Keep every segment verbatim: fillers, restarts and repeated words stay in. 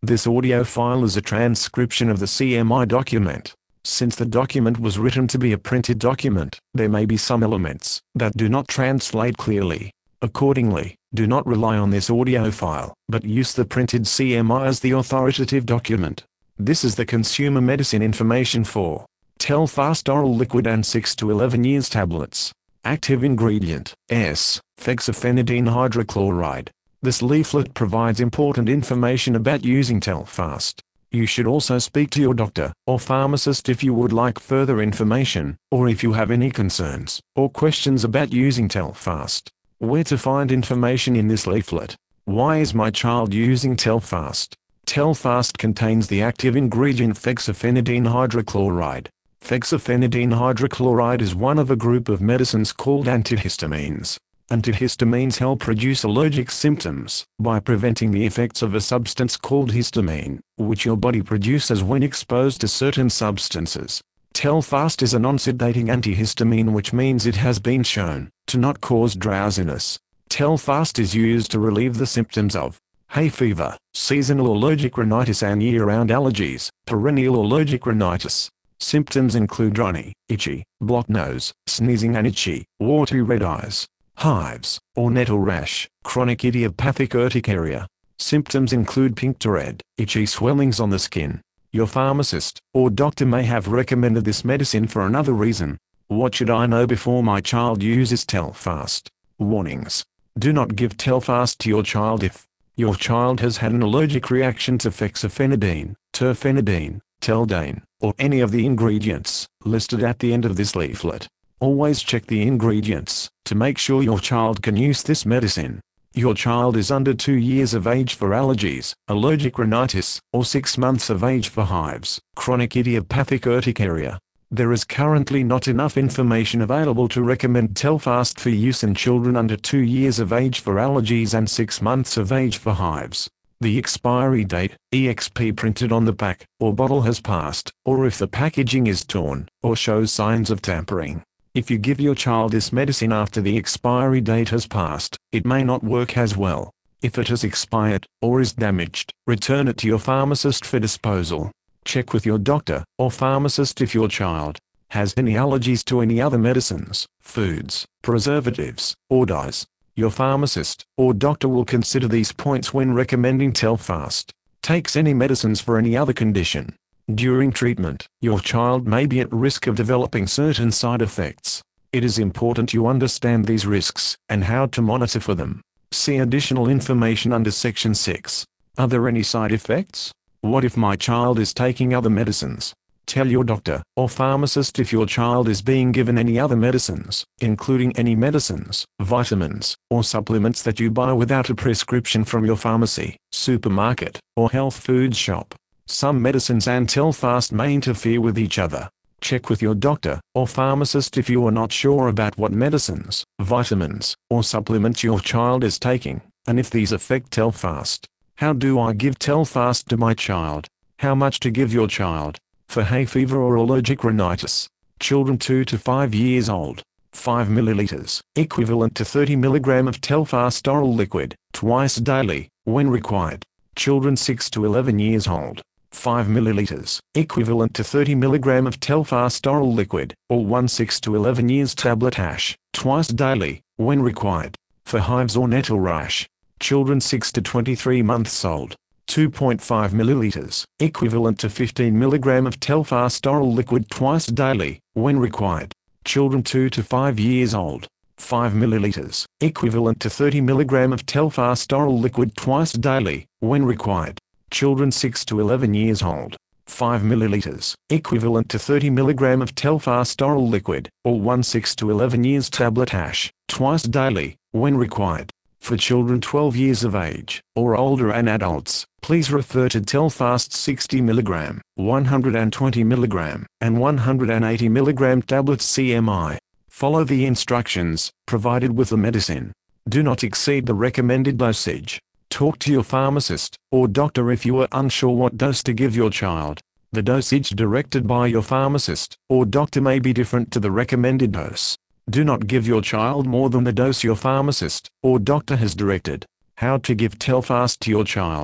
This audio file is a transcription of the C M I document. Since the document was written to be a printed document, there may be some elements that do not translate clearly. Accordingly, do not rely on this audio file, but use the printed C M I as the authoritative document. This is the consumer medicine information for Telfast oral liquid and six to eleven years tablets. Active ingredient, S, fexofenadine hydrochloride. This leaflet provides important information about using Telfast. You should also speak to your doctor or pharmacist if you would like further information, or if you have any concerns or questions about using Telfast. Where to find information in this leaflet? Why is my child using Telfast? Telfast contains the active ingredient fexofenadine hydrochloride. Fexofenadine hydrochloride is one of a group of medicines called antihistamines. Antihistamines help reduce allergic symptoms by preventing the effects of a substance called histamine, which your body produces when exposed to certain substances. Telfast is a non-sedating antihistamine, which means it has been shown to not cause drowsiness. Telfast is used to relieve the symptoms of hay fever, seasonal allergic rhinitis and year-round allergies, perennial allergic rhinitis. Symptoms include runny, itchy, blocked nose, sneezing and itchy, watery red eyes, hives, or nettle rash, chronic idiopathic urticaria. Symptoms include pink to red, itchy swellings on the skin. Your pharmacist or doctor may have recommended this medicine for another reason. What should I know before my child uses Telfast? Warnings. Do not give Telfast to your child if your child has had an allergic reaction to fexofenadine, terfenadine, Teldane, or any of the ingredients listed at the end of this leaflet. Always check the ingredients to make sure your child can use this medicine. Your child is under two years of age for allergies, allergic rhinitis, or six months of age for hives, chronic idiopathic urticaria. There is currently not enough information available to recommend Telfast for use in children under two years of age for allergies and six months of age for hives. The expiry date, E X P printed on the pack or bottle has passed, or if the packaging is torn or shows signs of tampering. If you give your child this medicine after the expiry date has passed, it may not work as well. If it has expired or is damaged, return it to your pharmacist for disposal. Check with your doctor or pharmacist if your child has any allergies to any other medicines, foods, preservatives, or dyes. Your pharmacist or doctor will consider these points when recommending Telfast. Takes any medicines for any other condition. During treatment, your child may be at risk of developing certain side effects. It is important you understand these risks and how to monitor for them. See additional information under Section six. Are there any side effects? What if my child is taking other medicines? Tell your doctor or pharmacist if your child is being given any other medicines, including any medicines, vitamins, or supplements that you buy without a prescription from your pharmacy, supermarket, or health food shop. Some medicines and Telfast may interfere with each other. Check with your doctor or pharmacist if you are not sure about what medicines, vitamins, or supplements your child is taking, and if these affect Telfast. How do I give Telfast to my child? How much to give your child? For hay fever or allergic rhinitis, children two to five years old, five milliliters, equivalent to thirty milligrams of Telfast oral liquid, twice daily, when required. Children six to eleven years old, five milliliters, equivalent to thirty milligrams of Telfast oral liquid, or one six to eleven years tablet hash, twice daily, when required. For hives or nettle rash, children six to twenty-three months old, two point five milliliters, equivalent to fifteen milligrams of Telfast oral liquid twice daily, when required. Children two to five years old, five milliliters, equivalent to thirty milligrams of Telfast oral liquid twice daily, when required. Children six to eleven years old, five milliliters, equivalent to thirty milligrams of Telfast oral liquid, or one six to eleven years tablet hash, twice daily, when required. For children twelve years of age, or older and adults, please refer to Telfast sixty milligrams, one hundred twenty milligrams, and one hundred eighty milligrams tablets C M I. Follow the instructions provided with the medicine. Do not exceed the recommended dosage. Talk to your pharmacist or doctor if you are unsure what dose to give your child. The dosage directed by your pharmacist or doctor may be different to the recommended dose. Do not give your child more than the dose your pharmacist or doctor has directed. How to give Telfast to your child.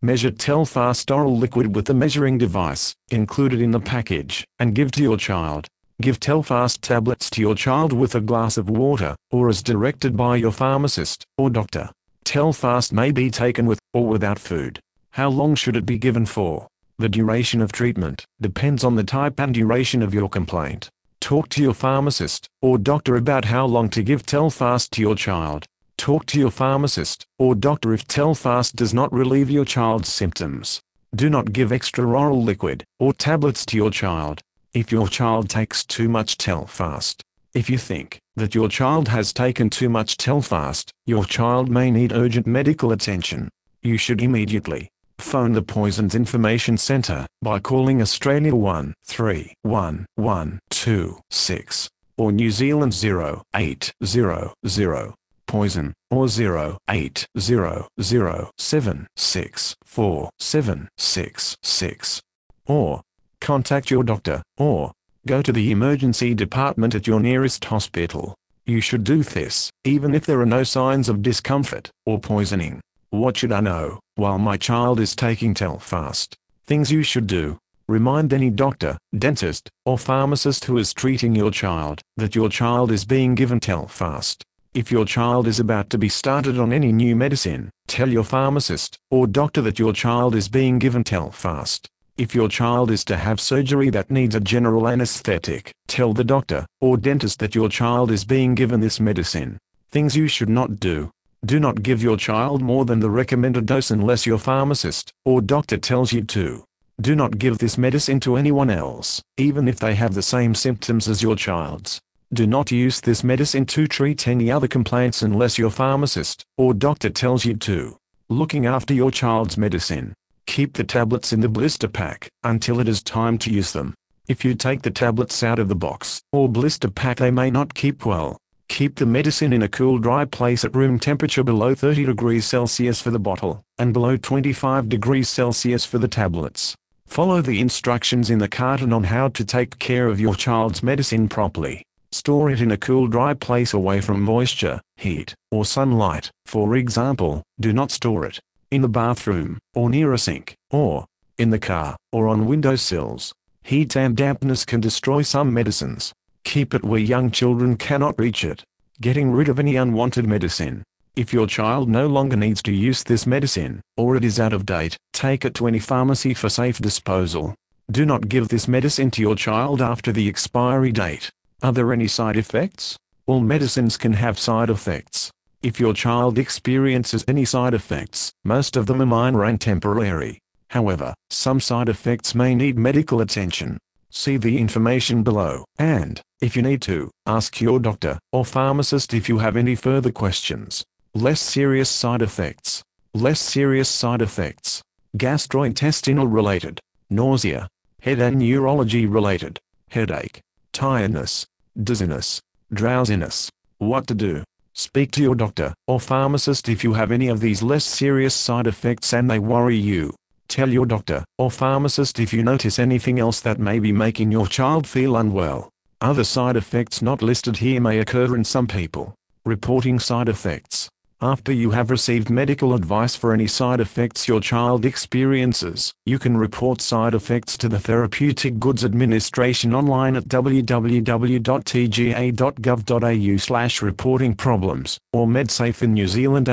Measure Telfast oral liquid with the measuring device included in the package and give to your child. Give Telfast tablets to your child with a glass of water, or as directed by your pharmacist or doctor. Telfast may be taken with or without food. How long should it be given for? The duration of treatment depends on the type and duration of your complaint. Talk to your pharmacist or doctor about how long to give Telfast to your child. Talk to your pharmacist or doctor if Telfast does not relieve your child's symptoms. Do not give extra oral liquid or tablets to your child if your child takes too much Telfast. If you think that your child has taken too much Telfast, your child may need urgent medical attention. You should immediately phone the Poisons Information Centre by calling Australia one three one one two six or New Zealand zero eight zero zero poison or zero eight zero zero seven six four seven six six, or contact your doctor or go to the emergency department at your nearest hospital. You should do this even if there are no signs of discomfort or poisoning. What should I know while my child is taking Telfast? Things you should do. Remind any doctor, dentist, or pharmacist who is treating your child that your child is being given Telfast. If your child is about to be started on any new medicine, tell your pharmacist or doctor that your child is being given Telfast. If your child is to have surgery that needs a general anesthetic, tell the doctor or dentist that your child is being given this medicine. Things you should not do. Do not give your child more than the recommended dose unless your pharmacist or doctor tells you to. Do not give this medicine to anyone else, even if they have the same symptoms as your child's. Do not use this medicine to treat any other complaints unless your pharmacist or doctor tells you to. Looking after your child's medicine. Keep the tablets in the blister pack until it is time to use them. If you take the tablets out of the box or blister pack, they may not keep well. Keep the medicine in a cool, dry place at room temperature below thirty degrees Celsius for the bottle, and below twenty-five degrees Celsius for the tablets. Follow the instructions in the carton on how to take care of your child's medicine properly. Store it in a cool, dry place away from moisture, heat, or sunlight. For example, do not store it in the bathroom, or near a sink, or in the car, or on windowsills. Heat and dampness can destroy some medicines. Keep it where young children cannot reach it. Getting rid of any unwanted medicine. If your child no longer needs to use this medicine, or it is out of date, take it to any pharmacy for safe disposal. Do not give this medicine to your child after the expiry date. Are there any side effects? All medicines can have side effects. If your child experiences any side effects, most of them are minor and temporary. However, some side effects may need medical attention. See the information below, and, if you need to, ask your doctor or pharmacist if you have any further questions. Less serious side effects. Less serious side effects. Gastrointestinal related. Nausea. Head and neurology related. Headache. Tiredness. Dizziness. Drowsiness. What to do? Speak to your doctor or pharmacist if you have any of these less serious side effects and they worry you. Tell your doctor or pharmacist if you notice anything else that may be making your child feel unwell. Other side effects not listed here may occur in some people. Reporting side effects. After you have received medical advice for any side effects your child experiences, you can report side effects to the Therapeutic Goods Administration online at w w w dot t g a dot gov dot a u slash reporting problems, or MedSafe in New Zealand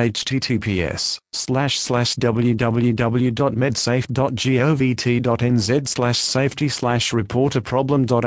https slash slash www dot medsafe dot govt dot nz slash safety slash report a problem dot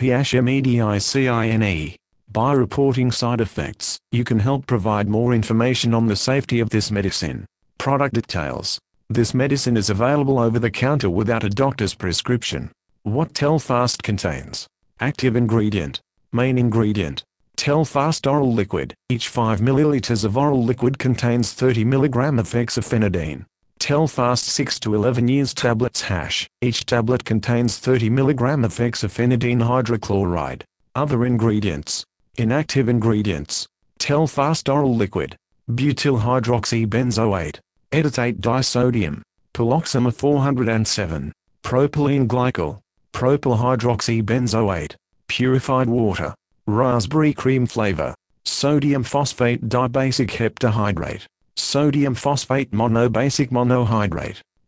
aspashmedicine. By reporting side effects, you can help provide more information on the safety of this medicine. Product details. This medicine is available over the counter without a doctor's prescription. What Telfast contains. Active ingredient. Main ingredient. Telfast oral liquid. Each five milliliters of oral liquid contains thirty milligrams of hexafenadine. Telfast six to eleven years tablets hash. Each tablet contains thirty milligrams of hexafenadine hydrochloride. Other ingredients. Inactive ingredients. Telfast oral liquid. Butyl hydroxybenzoate. Edetate disodium. Poloxamine four hundred seven. Propylene glycol. Propyl hydroxybenzoate. Purified water. Raspberry cream flavor. Sodium phosphate dibasic heptahydrate. Sodium phosphate monobasic monohydrate.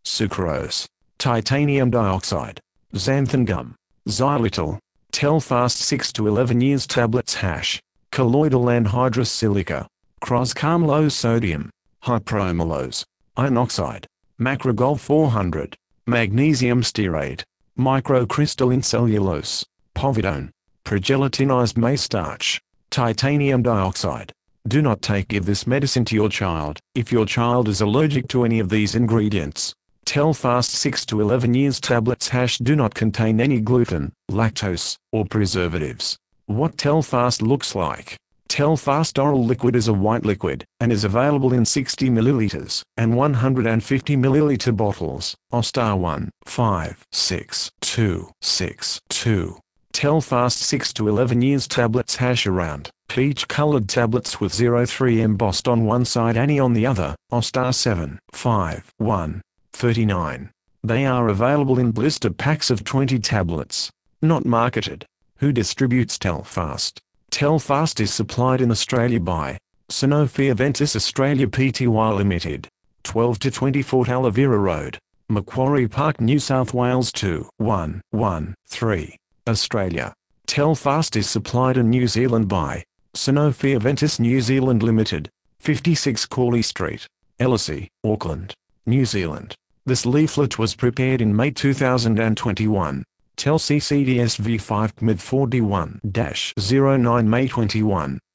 sucrose, titanium dioxide, xanthan gum, xylitol, Telfast six to eleven years tablets hash, colloidal anhydrous silica, croscarmylose sodium, hypromylose, iron oxide, macrogol four hundred, magnesium stearate, microcrystalline cellulose, povidone, progelatinized maize starch, titanium dioxide. Do not take give this medicine to your child if your child is allergic to any of these ingredients. Telfast six to eleven years tablets hash do not contain any gluten, lactose, or preservatives. What Telfast looks like. Telfast oral liquid is a white liquid, and is available in sixty milliliters and one hundred fifty milliliter bottles. Ostar one, five, six, two, six, two. Telfast six to eleven years tablets hash around, peach-colored tablets with zero three embossed on one side Annie on the other. Ostar seven, five, one, thirty-nine. They are available in blister packs of twenty tablets. Not marketed. Who distributes Telfast? Telfast is supplied in Australia by Sanofi Aventis Australia Pty Limited, twelve to twenty-four Talavera Road, Macquarie Park, New South Wales two one one three, Australia. Telfast is supplied in New Zealand by Sanofi Aventis New Zealand Limited, fifty-six Corley Street, Ellisey, Auckland, New Zealand. This leaflet was prepared in May two thousand twenty-one. Tel C C D S V five C M I D four D one dash zero nine May twenty-one.